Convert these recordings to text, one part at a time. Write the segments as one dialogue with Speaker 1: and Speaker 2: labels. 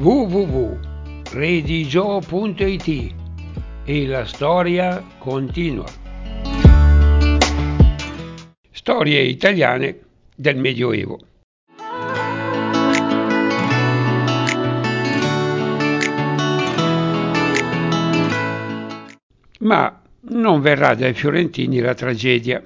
Speaker 1: www.redigio.it e la storia continua. Storie italiane del Medioevo. Ma non verrà dai fiorentini la tragedia.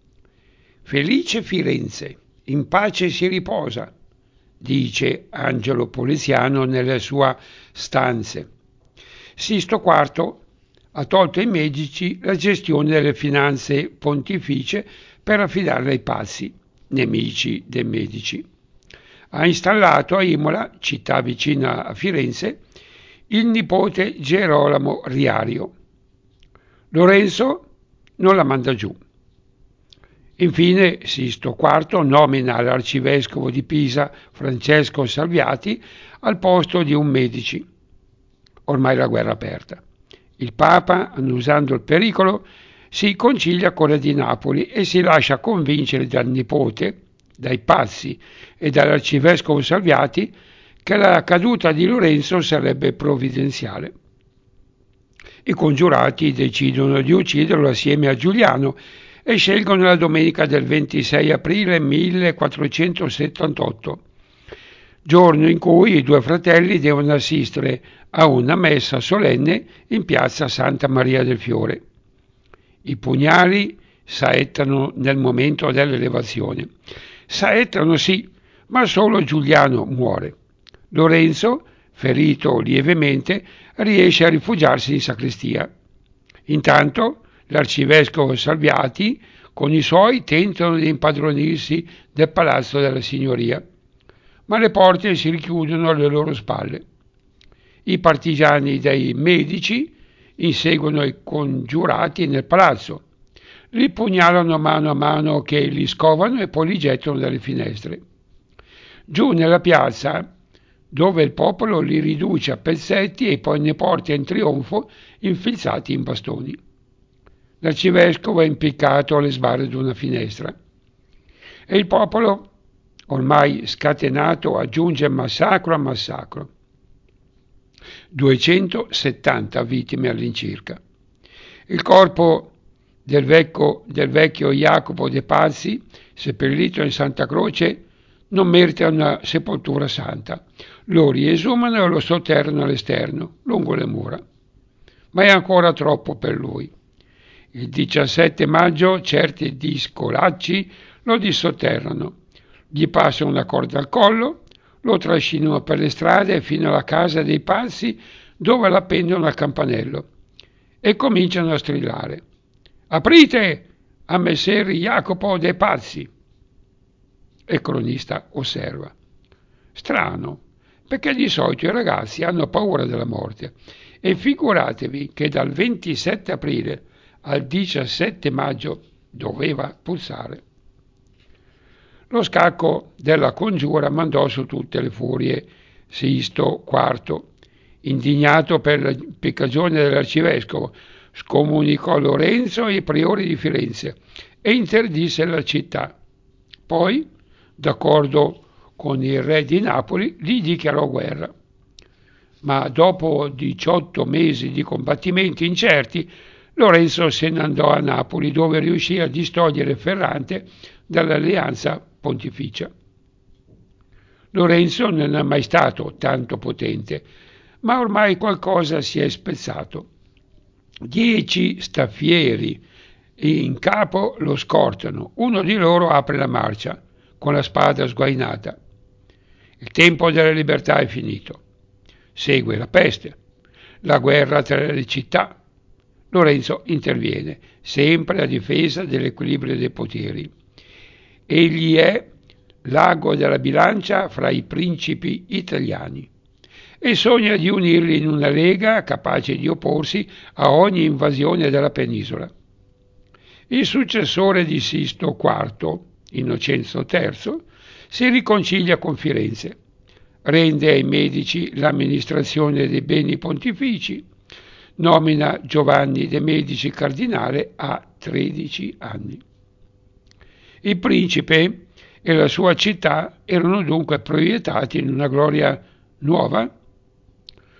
Speaker 1: Felice Firenze, in pace si riposa, dice Angelo Poliziano nelle sue Stanze. Sisto IV ha tolto ai Medici la gestione delle finanze pontificie per affidarle ai Pazzi, nemici dei Medici. Ha installato a Imola, città vicina a Firenze, il nipote Gerolamo Riario. Lorenzo non la manda giù. Infine Sisto IV nomina l'arcivescovo di Pisa Francesco Salviati al posto di un Medici. Ormai la guerra aperta. Il Papa, annusando il pericolo, si concilia con re di Napoli e si lascia convincere dal nipote, dai Pazzi e dall'arcivescovo Salviati che la caduta di Lorenzo sarebbe provvidenziale. I congiurati decidono di ucciderlo assieme a Giuliano e scelgono la domenica del 26 aprile 1478, giorno in cui i due fratelli devono assistere a una messa solenne in piazza Santa Maria del Fiore. I pugnali saettano nel momento dell'elevazione. Saettano sì, ma solo Giuliano muore. Lorenzo, ferito lievemente, riesce a rifugiarsi in sacrestia. Intanto l'arcivescovo Salviati con i suoi tentano di impadronirsi del palazzo della signoria, ma le porte si richiudono alle loro spalle. I partigiani dei Medici inseguono i congiurati nel palazzo, li pugnalano mano a mano che li scovano e poi li gettano dalle finestre. Giù nella piazza, dove il popolo li riduce a pezzetti e poi ne porta in trionfo infilzati in bastoni. L'arcivescovo è impiccato alle sbarre di una finestra e il popolo, ormai scatenato, aggiunge massacro a massacro. 270 vittime all'incirca. Il corpo del vecchio Jacopo de' Pazzi, seppellito in Santa Croce, non merita una sepoltura santa. Lo riesumano e lo sotterrano all'esterno, lungo le mura. Ma è ancora troppo per lui. Il 17 maggio certi discolacci lo dissotterrano, gli passano una corda al collo, lo trascinano per le strade fino alla casa dei Pazzi, dove l'appendono al campanello e cominciano a strillare: «Aprite a messer Jacopo de' Pazzi!» E il cronista osserva: strano, perché di solito i ragazzi hanno paura della morte, e figuratevi che dal 27 aprile al 17 maggio doveva pulsare. Lo scacco della congiura mandò su tutte le furie Sisto IV, indignato per l'impiccagione dell'arcivescovo, scomunicò Lorenzo ai priori di Firenze e interdisse la città. Poi, d'accordo con il re di Napoli, gli dichiarò guerra. Ma dopo 18 mesi di combattimenti incerti, Lorenzo se ne andò a Napoli, dove riuscì a distogliere Ferrante dall'alleanza pontificia. Lorenzo non è mai stato tanto potente, ma ormai qualcosa si è spezzato. 10 staffieri in capo lo scortano, uno di loro apre la marcia con la spada sguainata. Il tempo della libertà è finito. Segue la peste, la guerra tra le città. Lorenzo interviene, sempre a difesa dell'equilibrio dei poteri. Egli è l'ago della bilancia fra i principi italiani e sogna di unirli in una lega capace di opporsi a ogni invasione della penisola. Il successore di Sisto IV, Innocenzo III, si riconcilia con Firenze, rende ai Medici l'amministrazione dei beni pontifici, nomina Giovanni de' Medici cardinale a 13 anni. Il principe e la sua città erano dunque proiettati in una gloria nuova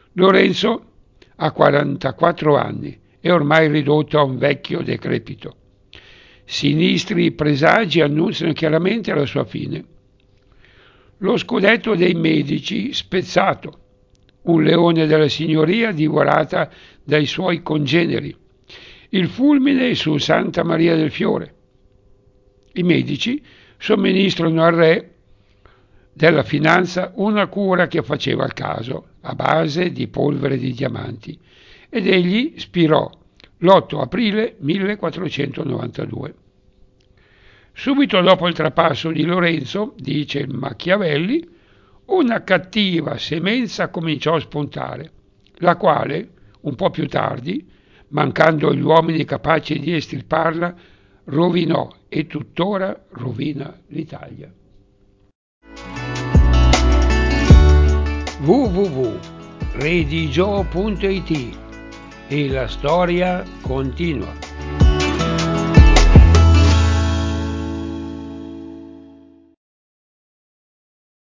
Speaker 1: Lorenzo ha 44 anni, è ormai ridotto a un vecchio decrepito. Sinistri presagi annunciano chiaramente la sua fine. Lo scudetto dei Medici spezzato, un leone della signoria divorata dai suoi congeneri, il fulmine su Santa Maria del Fiore. I Medici somministrano al re della finanza una cura che faceva al caso, a base di polvere di diamanti, ed egli spirò l'8 aprile 1492. Subito dopo il trapasso di Lorenzo, dice Machiavelli, una cattiva semenza cominciò a spuntare, la quale, un po' più tardi, mancando gli uomini capaci di estirparla, rovinò e tuttora rovina l'Italia. www.redigio.it e la storia continua.